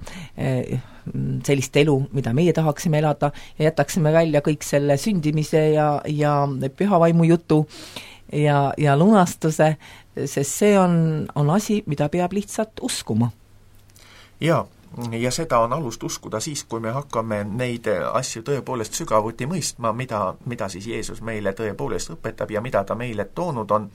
sellist elu, mida meie tahaksime elada ja jätaksime välja kõik selle sündimise ja, ja pühavaimu jutu ja, ja lunastuse, sest see on, on asi, mida peab lihtsalt uskuma. Ja, ja seda on alust uskuda siis, kui me hakkame neid asju tõepoolest sügavuti mõistma, mida, mida siis Jeesus meile tõepoolest õpetab ja mida ta meile toonud on.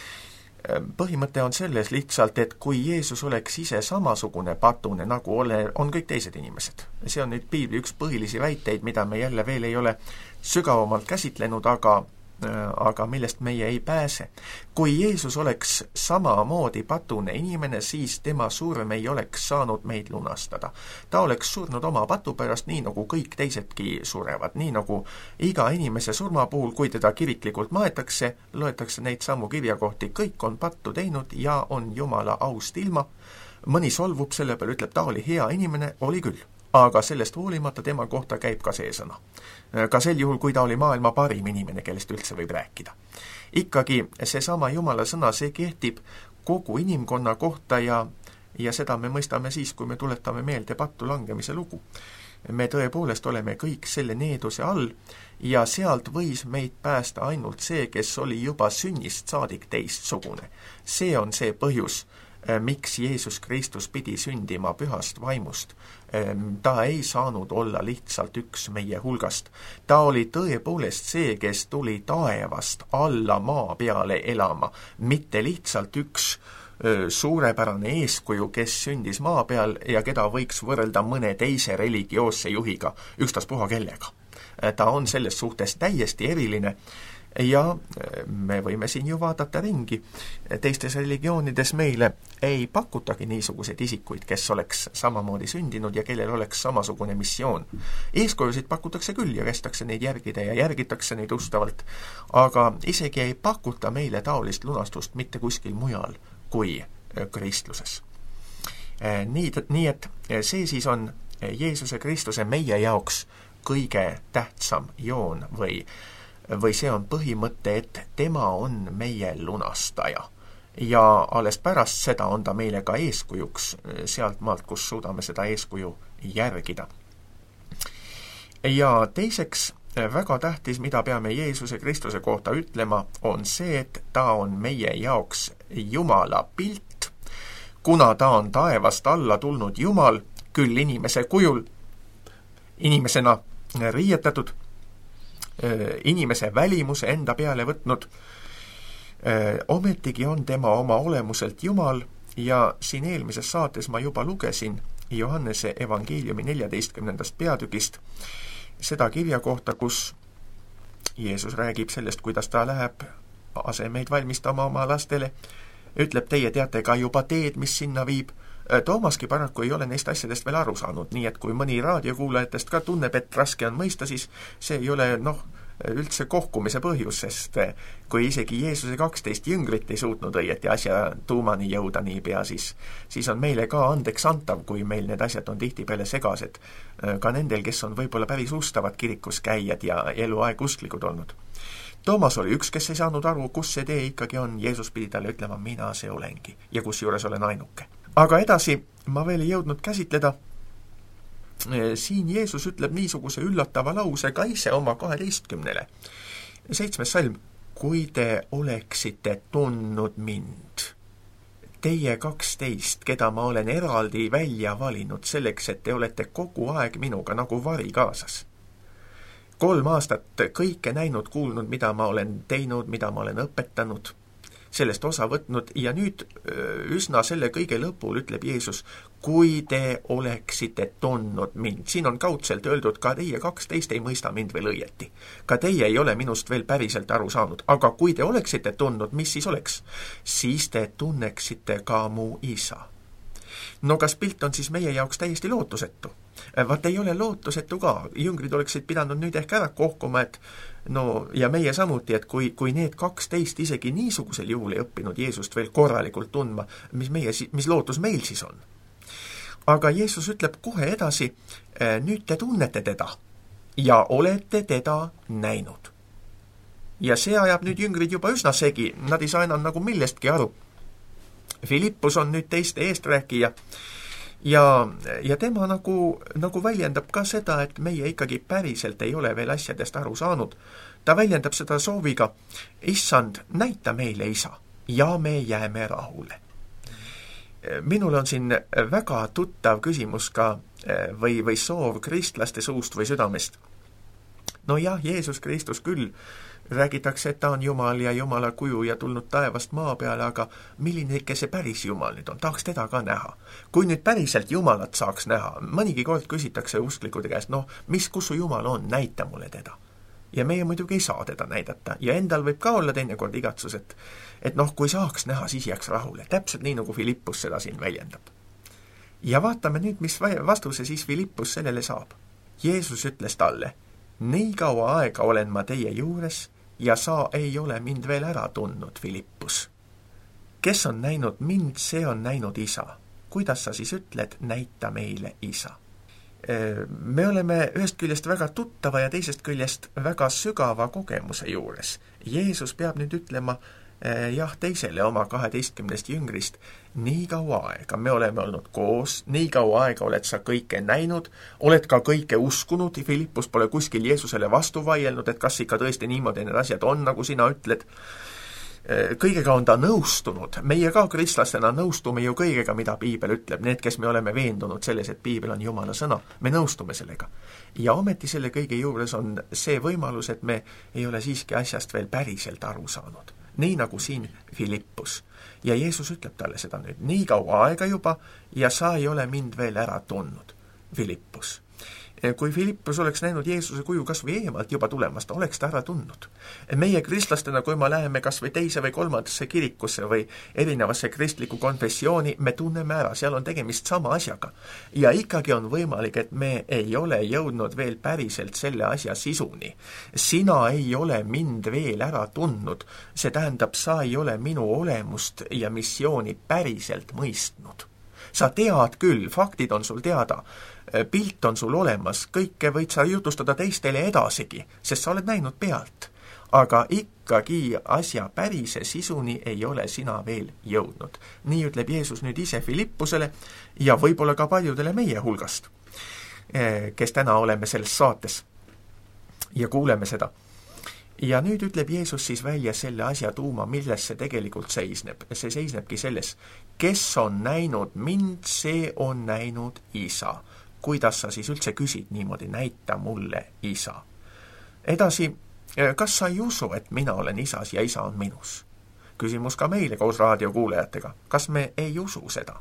Põhimõte on selles lihtsalt, et kui Jeesus oleks ise samasugune patune, nagu ole, on kõik teised inimesed. See on nüüd piibli üks põhilisi väiteid, mida me jälle veel ei ole sügavamalt käsitlenud, aga, aga millest meie ei pääse. Kui Jeesus oleks samamoodi patune inimene, siis tema surm ei oleks saanud meid lunastada. Ta oleks surnud oma patu pärast, nii nagu kõik teisedki surevad. Nii nagu iga inimese surma puhul, kui teda kiriklikult maetakse, loetakse neid samu kirjakohti, kõik on pattu teinud ja on Jumala aust ilma. Mõni solvub selle peale, ütleb, ta oli hea inimene, oli küll. Aga sellest hoolimata tema kohta käib ka see sõna. Ka sel juhul, kui ta oli maailma parim inimene, kellest üldse võib rääkida. Ikkagi seesama Jumala sõna, see kehtib kogu inimkonna kohta ja, ja seda me mõistame siis, kui me tuletame meelde pattu langemise lugu. Me tõepoolest oleme kõik selle needuse all ja sealt võis meid päästa ainult see, kes oli juba sünnist saadik teistsugune. See on see põhjus, miks Jeesus Kristus pidi sündima pühast vaimust. Ta ei saanud olla lihtsalt üks meie hulgast. Ta oli tõepoolest see, kes tuli taevast alla maa peale elama, mitte lihtsalt üks suurepärane eeskuju, kes sündis maa peal ja keda võiks võrrelda mõne teise religioosse juhiga, ükstaspuha kellega. Ta on selles suhtes täiesti eriline. Ja me võime siin ju vaadata ringi. Teistes religioonides meile ei pakutagi niisuguseid isikuid, kes oleks samamoodi sündinud ja kellel oleks samasugune missioon. Eeskujusid pakutakse küll ja kästakse neid järgida ja järgitakse neid ustavalt, aga isegi ei pakuta meile taolist lunastust mitte kuskil mujal kui kristluses. Nii, nii et see siis on Jeesuse Kristuse meie jaoks kõige tähtsam joon või või see on põhimõte, et tema on meie lunastaja. Ja alles pärast seda on ta meile ka eeskujuks sealt maalt, kus suudame seda eeskuju järgida. Ja teiseks, väga tähtis, mida peame Jeesuse Kristuse kohta ütlema, on see, et ta on meie jaoks Jumala pilt. Kuna ta on taevast alla tulnud Jumal, küll inimese kujul, inimesena riietatud, inimese välimuse enda peale võtnud, ometigi on tema oma olemuselt Jumal ja siin eelmises saates ma juba lugesin Johannese evangeeliumi neljateistkümnendast peatükist seda kirja kohta, kus Jeesus räägib sellest, kuidas ta läheb asemeid valmistama oma lastele ütleb, teie teate ka juba teed, mis sinna viib. Toomaski paraku ei ole neist asjadest veel aru saanud, nii et kui mõni raadiokuulajatest ka tunneb, et raske on mõista, siis see ei ole, noh, üldse kohkumise põhjus, sest kui isegi Jeesuse kaksteist jüngrit ei suutnud õieti asja tuumani jõuda niipea, siis, siis on meile ka andeks antav, kui meil need asjad on tihtipeale segased. Ka nendel, kes on võib-olla päris ustavad kirikus käijad ja eluaeg usklikud olnud. Toomas oli üks, kes ei saanud aru, kus see tee ikkagi on. Jeesus pidi talle ütlema, mina see olengi ja kusjuures olen ainuke. Aga edasi ma veel ei jõudnud käsitleda. Siin Jeesus ütleb niisuguse üllatava lause ka ise oma kaheteistkümnele. Seitsmes salm. Kui te oleksite tundnud mind, teie kaksteist, keda ma olen eraldi välja valinud selleks, et te olete kogu aeg minuga nagu vari kaasas. Kolm aastat kõike näinud, kuulnud, mida ma olen teinud, mida ma olen õpetanud, sellest osa võtnud ja nüüd üsna selle kõige lõpul ütleb Jeesus, kui te oleksite tundnud mind. Siin on kaudselt öeldud, ka teie kaksteist ei mõista mind veel õieti. Ka teie ei ole minust veel päriselt aru saanud, aga kui te oleksite tundnud, mis siis oleks? Siis te tunneksite ka mu isa. No kas pilt on siis meie jaoks täiesti lootusetu? Vaat ei ole lootusetu ka. Jüngrid oleksid pidanud nüüd ehk ära kohkuma, et no ja meie samuti, et kui, kui need kaksteist isegi niisugusel juhul ei õppinud Jeesust veel korralikult tundma, mis, meie, mis lootus meil siis on. Aga Jeesus ütleb kohe edasi, nüüd te tunnete teda ja olete teda näinud. Ja see ajab nüüd jüngrid juba üsna segi, nad ei saa enam nagu millestki aru. Filippus on nüüd teiste eesträäkija ja, ja tema nagu, nagu väljendab ka seda, et meie ikkagi päriselt ei ole veel asjadest aru saanud. Ta väljendab seda sooviga, issand, näita meile isa ja me jääme rahule. Minul on siin väga tuttav küsimus ka või, või soov kristlaste suust või südamest. No jah, Jeesus Kristus küll, räägitakse, et ta on Jumal ja Jumala kuju ja tulnud taevast maa peale, aga milline ikka see päris Jumal nüüd on? Tahaks teda ka näha. Kui nüüd päriselt Jumalat saaks näha, mõnigi kord küsitakse usklikude käest, noh, mis, kus su Jumal on, näita mulle teda. Ja meie muidugi ei saa teda näidata ja endal võib ka olla teinekord igatsus, et, et noh, kui saaks näha, siis jääks rahule. Täpselt nii, nagu Filippus seda siin väljendab. Ja vaatame nüüd, mis vastuse siis Filippus sellele saab. Jeesus ütles talle, nii kaua aega olen ma teie juures ja sa ei ole mind veel ära tundnud, Filippus. Kes on näinud mind, see on näinud isa. Kuidas sa siis ütled, näita meile isa? Me oleme ühest küljest väga tuttava ja teisest küljest väga sügava kogemuse juures. Jeesus peab nüüd ütlema jah, teisele oma kaheteistkümnest jüngrist, nii kaua aega me oleme olnud koos, nii kaua aega oled sa kõike näinud, oled ka kõike uskunud, Filippus pole kuskil Jeesusele vastu vaielnud, et kas ikka tõesti niimoodi need asjad on, nagu sina ütled. Kõigega on ta nõustunud. Meie ka kristlastena nõustume ju kõigega, mida piibel ütleb. Need, kes me oleme veendunud selles, et piibel on Jumala sõna, me nõustume sellega. Ja ometi selle kõige juures on see võimalus, et me ei ole siiski asjast veel päriselt aru saanud. Nii nagu siin Filippus. Ja Jeesus ütleb talle seda nüüd, nii kaua aega juba ja sa ei ole mind veel ära tundnud, Filippus. Kui Filippus oleks näinud Jeesuse kuju kas või eemalt juba tulemas, ta oleks ta ära tundnud. Meie kristlastena, kui me läheme kas või teise või kolmandasse kirikusse või erinevasse kristliku konfessiooni, me tunneme ära, seal on tegemist sama asjaga. Ja ikkagi on võimalik, et me ei ole jõudnud veel päriselt selle asja sisuni. Sina ei ole mind veel ära tundnud, see tähendab, sa ei ole minu olemust ja missiooni päriselt mõistnud. Sa tead küll, faktid on sul teada, pilt on sul olemas, kõike võid sa jutustada teistele edasigi, sest sa oled näinud pealt. Aga ikkagi asja pärise sisuni ei ole sina veel jõudnud. Nii ütleb Jeesus nüüd ise Filippusele ja võib-olla ka paljudele meie hulgast, kes täna oleme selles saates ja kuuleme seda. Ja nüüd ütleb Jeesus siis välja selle asja tuuma, milles see tegelikult seisneb. See seisnebki selles, kes on näinud mind, see on näinud isa. Kuidas sa siis üldse küsid niimoodi, näita mulle isa. Edasi, kas sa ei usu, et mina olen isas ja isa on minus? Küsimus ka meile koos raadiokuulajatega. Kas me ei usu seda?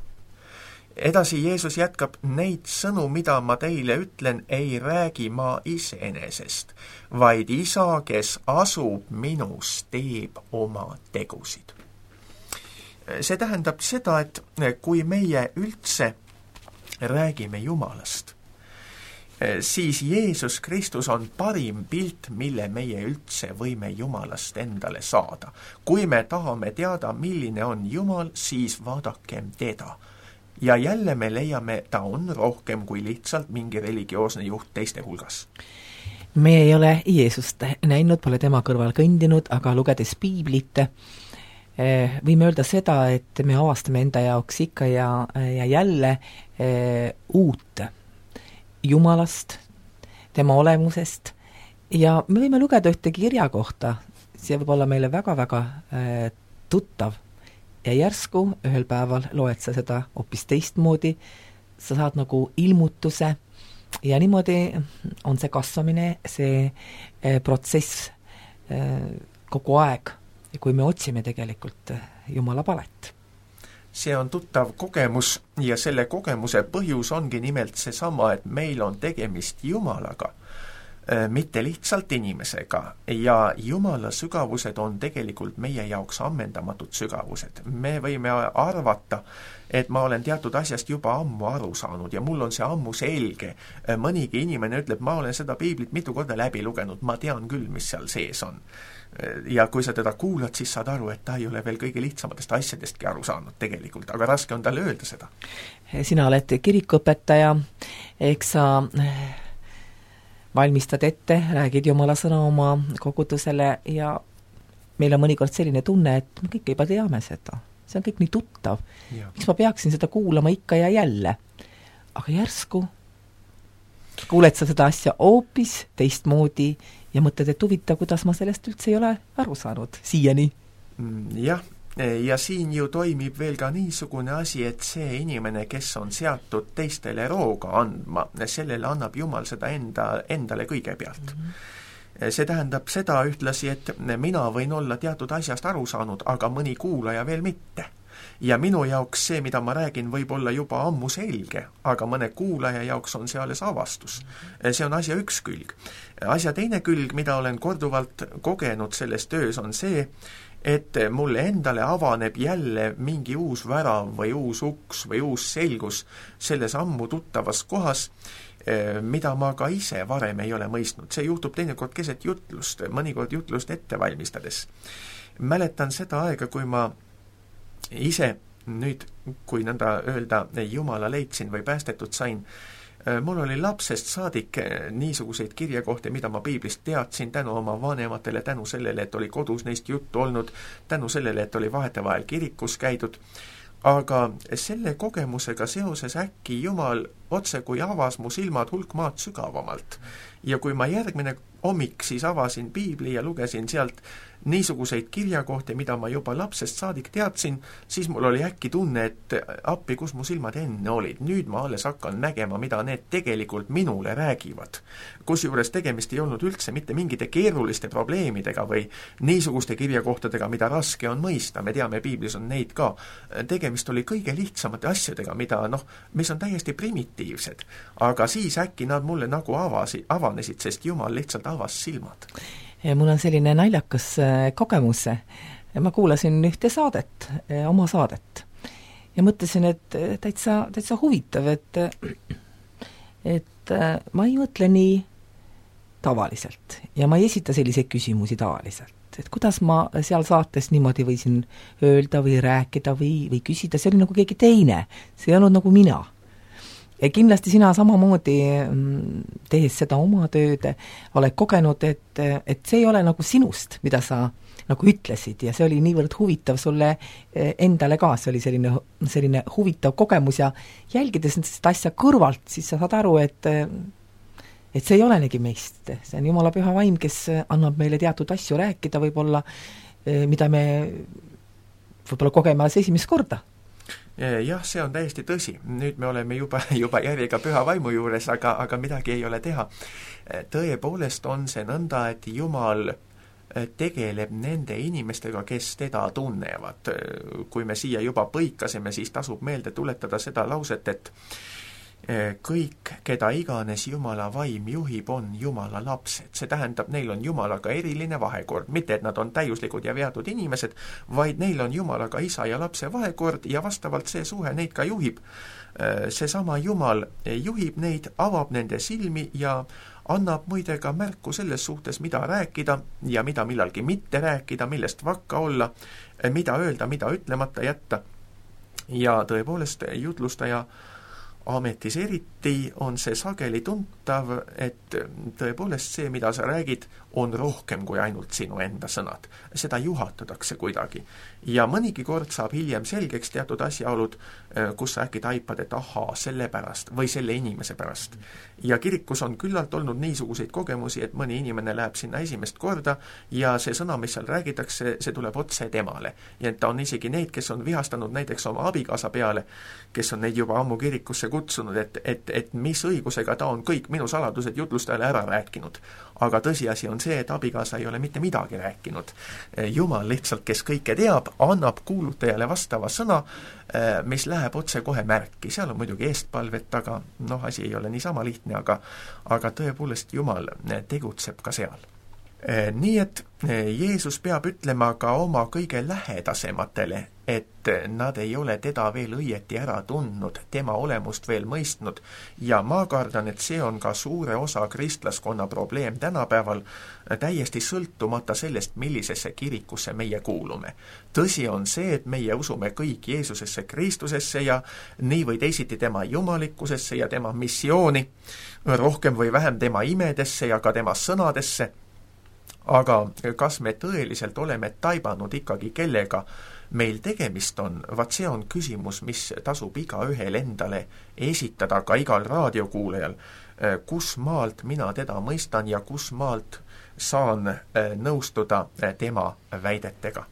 Edasi Jeesus jätkab, neid sõnu, mida ma teile ütlen, ei räägi ma iseenesest, vaid isa, kes asub minus, teeb oma tegusid. see tähendab seda, et kui meie üldse räägime Jumalast, siis Jeesus Kristus on parim pilt, mille meie üldse võime Jumalast endale saada. Kui me tahame teada, milline on Jumal, siis vaadakem teda. Ja jälle me leiame, ta on rohkem kui lihtsalt mingi religioosne juht teiste hulgas. Me ei ole Jeesust näinud, pole tema kõrval kõndinud, aga lugedes piiblit, võime öelda seda, et me avastame enda jaoks ikka ja, ja jälle e, uut Jumalast, tema olemusest ja me võime lugeda ühte kirja kohta, see võib olla meile väga-väga e, tuttav ja järsku ühel päeval loed sa seda hoopis teistmoodi, sa saad nagu ilmutuse ja niimoodi on see kasvamine, see e, protsess e, kogu aeg, kui me otsime tegelikult Jumala palet. See on tuttav kogemus ja selle kogemuse põhjus ongi nimelt seesama, et meil on tegemist Jumalaga, mitte lihtsalt inimesega ja Jumala sügavused on tegelikult meie jaoks ammendamatud sügavused. Me võime arvata, et ma olen teatud asjast juba ammu aru saanud ja mul on see ammu selge. Mõnigi inimene ütleb, ma olen seda piiblit mitu korda läbi lugenud, ma tean küll, mis seal sees on. Ja kui sa teda kuulad, siis saad aru, et ta ei ole veel kõige lihtsamatest asjadestki aru saanud tegelikult, aga raske on talle öelda seda. Sina oled kirikuõpetaja, eks sa valmistad ette, räägid Jumala sõna oma kogudusele ja meil on mõnikord selline tunne, et me kõik juba teame seda. See on kõik nii tuttav. Ja. Miks ma peaksin seda kuulama ikka ja jälle? Aga järsku kuuled sa seda asja hoopis teistmoodi ja mõtled, et huvitav, kuidas ma sellest üldse ei ole aru saanud siiani. Jah, ja siin ju toimib veel ka niisugune asi, et see inimene, kes on seatud teistele rooga andma, sellele annab Jumal seda enda, endale kõigepealt. Mm-hmm. See tähendab seda ühtlasi, et mina võin olla teatud asjast aru saanud, aga mõni kuulaja veel mitte. Ja minu jaoks see, mida ma räägin, võib olla juba ammu selge, aga mõne kuulaja jaoks on see alles avastus. See on asja üks külg. Asja teine külg, mida olen korduvalt kogenud selles töös, on see, et mulle endale avaneb jälle mingi uus värav või uus uks või uus selgus selles ammu tuttavas kohas, mida ma ka ise varem ei ole mõistnud. See juhtub teinekord keset jutlust, mõnikord jutlust ette valmistades. Mäletan seda aega, kui ma ise nüüd, kui nõnda öelda, Jumala leidsin või päästetud sain, mul oli lapsest saadik niisuguseid kirjakohti, mida ma piiblist teadsin tänu oma vanematele, tänu sellele, et oli kodus neist juttu olnud, tänu sellele, et oli vahetevahel kirikus käidud. Aga selle kogemusega seoses äkki Jumal otse kui avas mu silmad hulk maad sügavamalt. Ja kui ma järgmine hommik siis avasin piibli ja lugesin sealt niisuguseid kirjakohti, mida ma juba lapsest saadik teadsin, siis mul oli äkki tunne, et appi, kus mu silmad enne olid. Nüüd ma alles hakkan nägema, mida need tegelikult minule räägivad. Kusjuures tegemist ei olnud üldse mitte mingite keeruliste probleemidega või niisuguste kirjakohtadega, mida raske on mõista. Me teame, piiblis on neid ka. Tegemist oli kõige lihtsamate asjadega, mida, noh, mis on täiesti primitiivsed. Aga siis äkki nad mulle nagu avasi, avanesid, sest Jumal lihtsalt avas silmad. Ja mul on selline naljakas kogemus. Ma kuulasin ühte saadet, oma saadet ja mõtlesin, et täitsa, täitsa huvitav, et, et ma ei mõtle nii tavaliselt ja ma ei esita selliseid küsimusi tavaliselt. Et kuidas ma seal saates niimoodi võisin öelda või rääkida või, või küsida, see oli nagu keegi teine, see ei olnud nagu mina. Ja kindlasti sina samamoodi tehes seda oma tööd oled kogenud, et, et see ei ole nagu sinust, mida sa nagu ütlesid ja see oli niivõrd huvitav sulle endale ka, see oli selline, selline huvitav kogemus ja jälgides seda asja kõrvalt, siis sa saad aru, et, et see ei olenegi meist, see on Jumala püha vaim, kes annab meile teatud asju rääkida võib-olla, mida me võib-olla kogeme alles esimest korda. Jah, see on täiesti tõsi. Nüüd me oleme juba, juba järjega püha vaimu juures, aga, aga midagi ei ole teha. Tõepoolest on see nõnda, et Jumal tegeleb nende inimestega, kes teda tunnevad. Kui me siia juba põikasime, siis tasub meelde tuletada seda lauset, et kõik, keda iganes Jumala vaim juhib, on Jumala lapsed. See tähendab, neil on Jumalaga eriline vahekord. Mitte, et nad on täiuslikud ja veatud inimesed, vaid neil on Jumalaga isa ja lapse vahekord ja vastavalt see suhe neid ka juhib. Seesama Jumal juhib neid, avab nende silmi ja annab muide ka märku selles suhtes, mida rääkida ja mida millalgi mitte rääkida, millest vakka olla, mida öelda, mida ütlemata jätta. Ja tõepoolest jutlustaja ametis eriti on see sageli tuntav, et tõepoolest see, mida sa räägid, on rohkem kui ainult sinu enda sõnad. Seda juhatatakse kuidagi. Ja mõnigi kord saab hiljem selgeks teatud asjaolud, kus sa äkki taipad, et ahaa, selle pärast või selle inimese pärast. Ja kirikus on küllalt olnud niisuguseid kogemusi, et mõni inimene läheb sinna esimest korda ja see sõna, mis seal räägitakse, see tuleb otse temale. Ja ta on isegi neid, kes on vihastanud näiteks oma abikaasa peale, kes on neid juba ammu kirikusse kutsunud, et, et, et mis õigusega ta on kõik minu saladused jutlustajale ära rääkinud. Aga tõsiasi on see, et abikaasa ei ole mitte midagi rääkinud. Jumal lihtsalt, kes kõike teab, annab kuulutajale vastava sõna, mis läheb otse kohe märki. Seal on muidugi eestpalvet, aga noh, asi ei ole niisama lihtne, aga, aga tõepoolest Jumal tegutseb ka seal. Nii et Jeesus peab ütlema ka oma kõige lähedasematele, et nad ei ole teda veel õieti ära tundnud, tema olemust veel mõistnud ja ma kardan, et see on ka suure osa kristlaskonna probleem tänapäeval, täiesti sõltumata sellest, millisesse kirikusse meie kuulume. Tõsi on see, et meie usume kõik Jeesusesse Kristusesse ja nii või teisiti tema jumalikkusesse ja tema missiooni, rohkem või vähem tema imedesse ja ka tema sõnadesse. Aga kas me tõeliselt oleme taibanud ikkagi, kellega meil tegemist on, vaat see on küsimus, mis tasub iga ühel endale esitada, ka igal raadiokuulajal, kus maalt mina teda mõistan ja kus maalt saan nõustuda tema väidetega.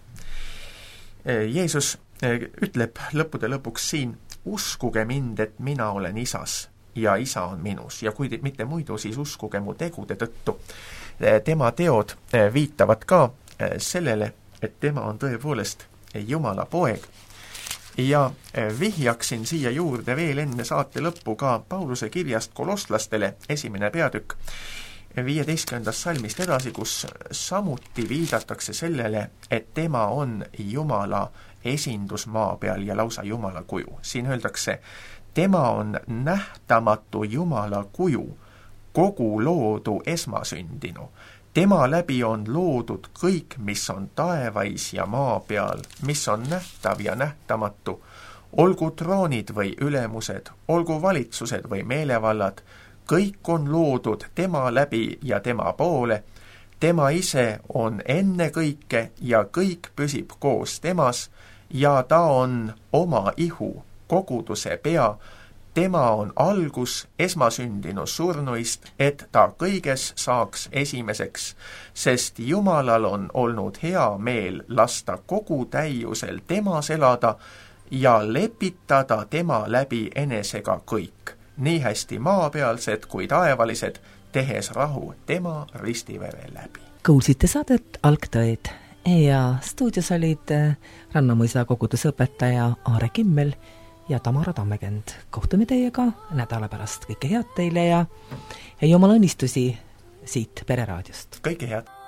Jeesus ütleb lõppude lõpuks siin, uskuge mind, et mina olen isas ja isa on minus ja kui mitte muidu, siis uskuge mu tegude tõttu. Tema teod viitavad ka sellele, et tema on tõepoolest Jumala poeg. Ja vihjaksin siia juurde veel enne saate lõppu ka Pauluse kirjast kolosslastele esimene peatükk viieteistkümnendast salmist edasi, kus samuti viidatakse sellele, et tema on Jumala esindus maa peal ja lausa Jumala kuju. Siin öeldakse, tema on nähtamatu Jumala kuju, kogu loodu esmasündinu. Tema läbi on loodud kõik, mis on taevais ja maa peal, mis on nähtav ja nähtamatu, olgu troonid või ülemused, olgu valitsused või meelevallad, kõik on loodud tema läbi ja tema poole. Tema ise on enne kõike ja kõik püsib koos temas ja ta on oma ihu, koguduse pea. Tema on algus esmasündinu surnuist, et ta kõiges saaks esimeseks, sest Jumalal on olnud hea meel lasta kogu täiusel temas elada ja lepitada tema läbi enesega kõik, nii hästi maapealsed kui taevalised, tehes rahu tema ristivere läbi. Kuulsite saadet Algtõed ja stuudios olid Rannamõisa koguduse õpetaja Aare Kimmel ja Tamara Tammekend. Kohtume teiega nädala pärast. Kõike head teile ja, ja Jumala õnnistusi siit Pereraadiost. Kõike head!